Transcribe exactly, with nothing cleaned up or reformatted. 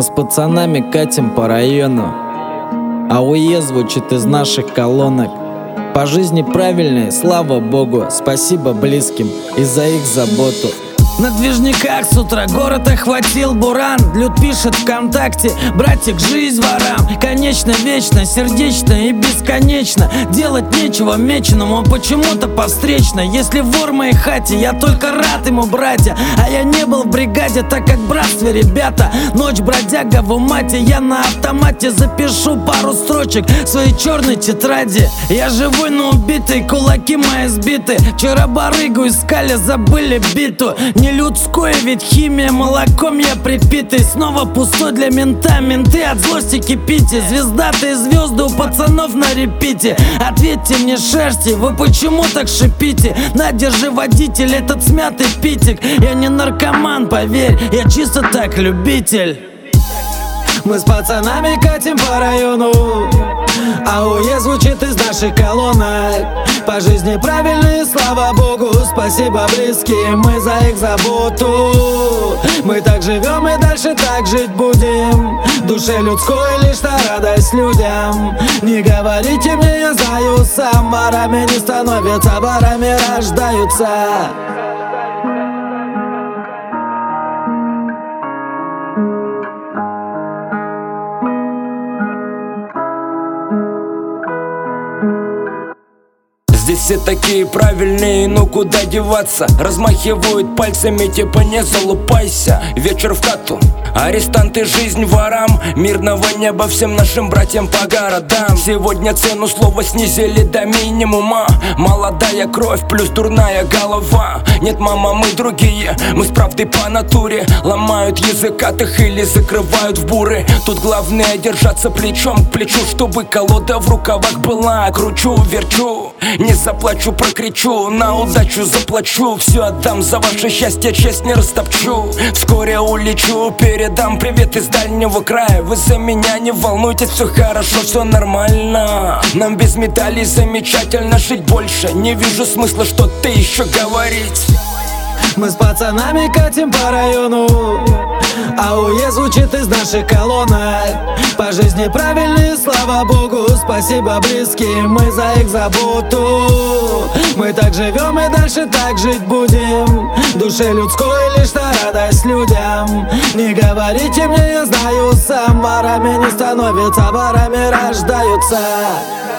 Мы с пацанами катим по району, АОЕ звучит из наших колонок. По жизни правильные, слава богу, спасибо близким и за их заботу. На движниках с утра город охватил буран. Люд пишет ВКонтакте: братик, жизнь ворам. Конечно, вечно, сердечно и бесконечно. Делать нечего меченому почему-то повстречно. Если вор в моей хате, я только рад ему, братья. А я не был в бригаде, так как в братстве, ребята. Ночь бродяга в умате, я на автомате запишу пару строчек в своей черной тетради. Я живой, но убитый, кулаки мои сбиты. Вчера барыгу искали, забыли биту. Не людское, ведь химия, молоком я припитый. Снова пустой для мента, менты от злости кипите. Звездатые звезды у пацанов на репите. Ответьте мне, шерсти, вы почему так шипите? На, держи, водитель, этот смятый питик. Я не наркоман, поверь, я чисто так любитель. Мы с пацанами катим по району, АОЕ звучит из наших колонок. По жизни правильные, слава богу, спасибо близким, мы за их заботу. Мы так живем и дальше так жить будем. Душе людской лишь на радость людям. Не говорите мне, я знаю сам. Ворами не становятся, ворами рождаются. Здесь все такие правильные, ну куда деваться? Размахивают пальцами, типа не залупайся. Вечер в хату, арестанты, жизнь ворам. Мирного неба всем нашим братьям по городам. Сегодня цену слова снизили до минимума. Молодая кровь плюс дурная голова. Нет, мама, мы другие, мы с правдой по натуре. Ломают языкатых или закрывают в буры. Тут главное держаться плечом к плечу, чтобы колода в рукавах была. Кручу, верчу, не заплачу, прокричу, на удачу заплачу. Все отдам за ваше счастье, честь не растопчу. Вскоре улечу, передам привет из дальнего края. Вы за меня не волнуйтесь, все хорошо, все нормально. Нам без медалей замечательно жить больше. Не вижу смысла что-то еще говорить. Мы с пацанами катим по району, АОЕ звучит из наших колонок. По жизни правильные, слава богу, спасибо близким, мы за их заботу. Мы так живем и дальше так жить будем. Душе людской лишь на радость людям. Не говорите мне, я знаю сам. Ворами не становятся, ворами рождаются.